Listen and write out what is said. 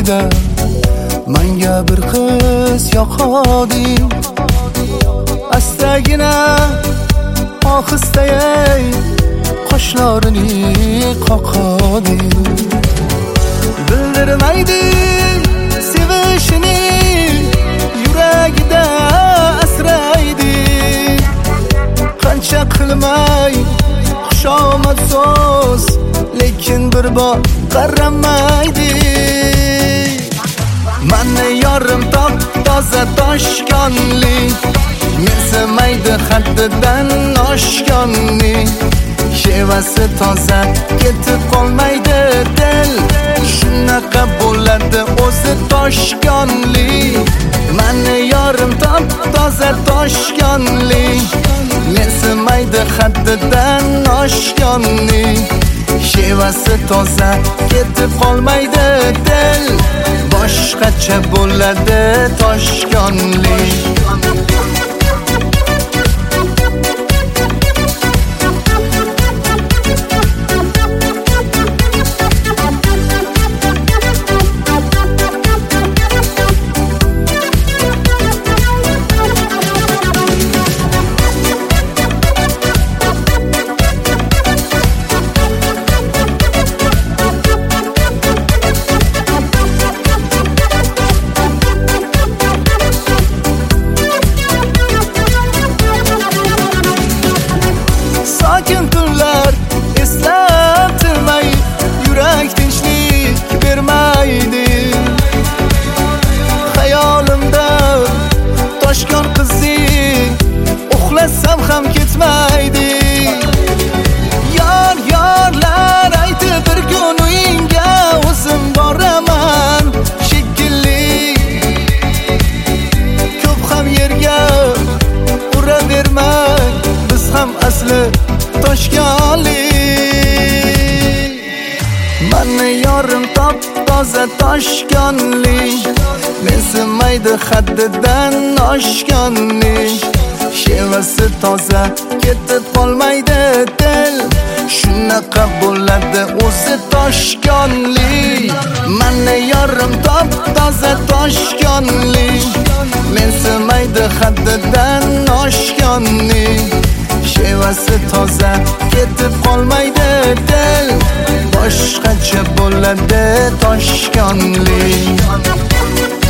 payda menga bir qiz yoqadi. Astagina ohistayay qoshlarini qoqadi. Bildirmaydi sevishini, yuragida asraydi. Qancha qilmay xushomad so'z, lekin bir bor qaramaydi. Mani yorim top-toza toshganli, mensimaydi haddidan oshganni. Shevasi toza ketib qolmaydi dil, shunaqa bo'ladi o'zi toshganli. Mani yorim top-toza toshganli, mensimaydi haddidan oshganni. Shevasi toza ketib qolmaydi dil, boshqacha bo'ladi toshganli. Sakin tunlar eslatilmay, yurak tinchlik bermaydi. Xayolimda toshgan qizing, uxlasam ham ketmaydi. Yorlar aytib bir kun uyingga o'zim boraman shekilli. Ko'p ham yerga uravermay, biz ham asli toshganli. Mani yorim top-toza toshganli, mensimaydi haddidan oshganni. Shevasi toza ketib qolmaydi dil, shunaqa bo'ladi o'zi toshganli. Mani yorim top-toza toshganli, mensimaydi haddidan oshganni. Shevasi toza ketib qolmaydi dil, boshqacha bo'ladi toshganli.